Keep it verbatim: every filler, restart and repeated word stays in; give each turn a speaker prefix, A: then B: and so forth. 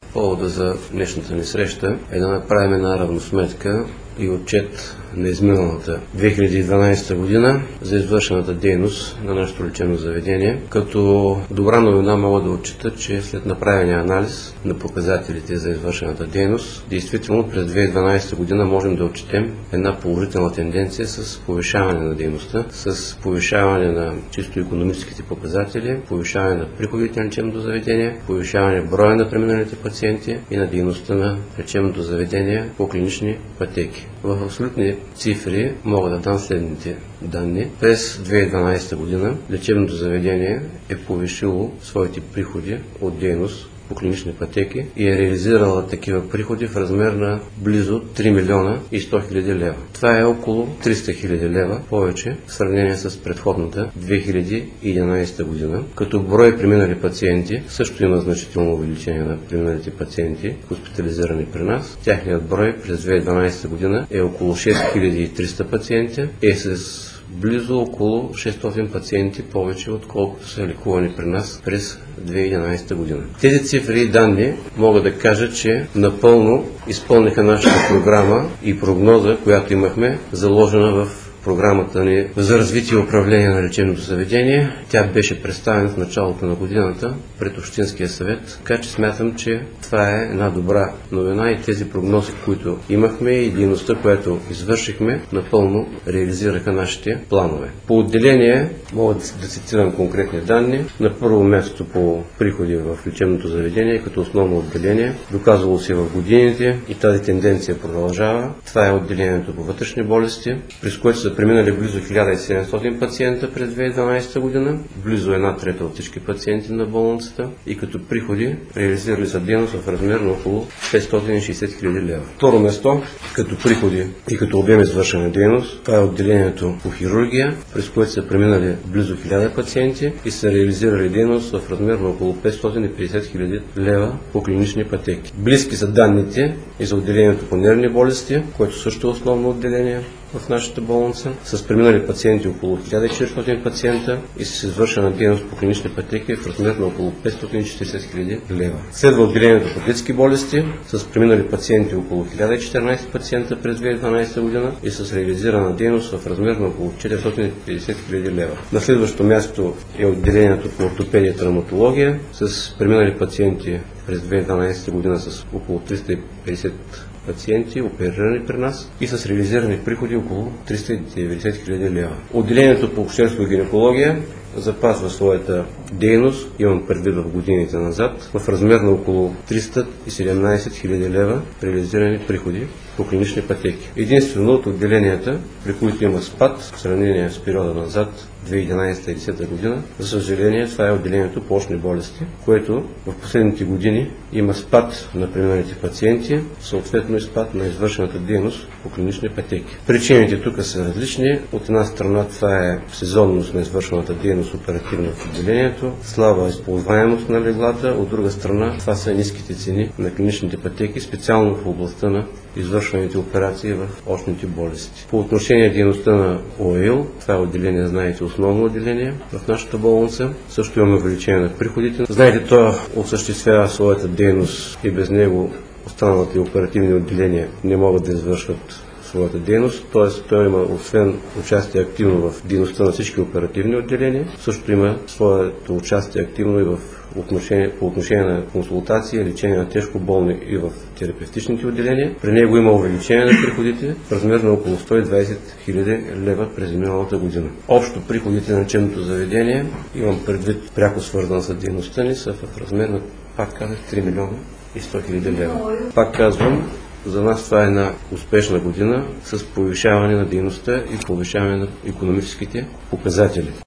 A: Повода за днешната ни среща е да направим една равносметка и отчет на изминалата две хиляди и дванадесета година за извършената дейност на нашето лечебно заведение. Като добра новина мога да отчита, че след направения анализ на показателите за извършената дейност, действително през две хиляди и дванадесета година можем да отчетем една положителна тенденция с повишаване на дейността, с повишаване на чисто икономическите показатели, повишаване на приходите на лечебното заведение, повишаване броя на преминалите пациенти и на дейността на лечебното заведение по клинични пътеки. В абсолютни цифри мога да дам следните данни. През две хиляди и дванадесета година лечебното заведение е повишило своите приходи от дейност по клинични пътеки и е реализирала такива приходи в размер на близо три милиона и сто хиляди лева. Това е около триста хиляди лева повече в сравнение с предходната две хиляди и единадесета година. Като брой преминали пациенти също има значително увеличение на преминалите пациенти, хоспитализирани при нас. Тяхният брой през две хиляди и дванадесета година е около шест хиляди и триста пациенти, е с близо около шестстотин пациенти повече, отколкото са лекувани при нас през две хиляди и единадесета година. Тези цифри и данни мога да кажа, че напълно изпълниха нашата програма и прогноза, която имахме заложена в програмата ни за развитие и управление на лечебното заведение. Тя беше представена в началото на годината пред Общинския съвет, така че смятам, че това е една добра новина и тези прогнози, които имахме и дейността, която извършихме, напълно реализираха нашите планове. По отделение мога да цитирам конкретни данни. На първо място по приходи в лечебното заведение като основно отделение, доказало се в годините и тази тенденция продължава. Това е отделението по вътрешни болести, през което са преминали близо хиляда и седемстотин пациента през две хиляди и дванадесета година, близо една трета от всички пациенти на болницата и като приходи реализирали са дейност в размер на около петстотин и шейсет хиляди лева. Второ место, като приходи и като обем извършена дейност, това е отделението по хирургия, през което са преминали близо хиляда пациенти и са реализирали дейност в размер на около петстотин и петдесет хиляди лева по клинични пътеки. Близки са данните и за отделението по нервни болести, което също е основно отделение в нашата болница, с преминали пациенти около хиляда и четиристотин пациента и с извършена дейност по клинични пътеки в размер на около петстотин и четиридесет хиляди лева. Следва отделението по детски болести, с преминали пациенти около хиляда и четиринадесет пациента през две хиляди и дванадесета година и с реализирана дейност в размер на около четиристотин и петдесет хиляди лева. На следващо място е отделението по ортопедия и травматология, с преминали пациенти през две хиляди и дванадесета година с около триста и петдесет пациенти, оперирани при нас и с реализирани приходи около триста и деветдесет хиляди лева. Отделението по обстойство и гинекология запазва своята дейност, имам предвид в годините назад, в размер на около триста и седемнадесет хиляди лева реализирани приходи по клинични пътеки. Единствено от отделенията, при които има спад в сравнение с периода назад, две хиляди и единадесета и две хиляди и десета година, за съжаление това е отделението по очни болести, което в последните години има спад на преминалите пациенти, съответно и спад на извършената дейност по клинични пътеки. Причините тук са различни. От една страна това е сезонност на извършената дейност оперативно в отделението, слаба използваемост на леглата, от друга страна това са ниските цени на клиничните пътеки, специално в областта на извършваните операции в очните болести. По отношение дейността на ОИЛ, това е отделение, знаете, основно отделение в нашата болница, също имаме увеличение на приходите. Знаете, то осъществява своята дейност и без него останалите оперативни отделения не могат да извършват своята дейност, т.е. той има освен участие активно в дейността на всички оперативни отделения, също има своето участие активно и в отношение, по отношение на консултации, лечение на тежко болни и в терапевтичните отделения. При него има увеличение на приходите в размер на около сто и двадесет хиляди лева през миналата година. Общо приходите на лечебното заведение, имам предвид пряко свързан с дейността ни, са в размер на, пак казах, три милиона и сто хиляди лева. Пак казвам, за нас това е една успешна година с повишаване на дейността и повишаване на икономическите показатели.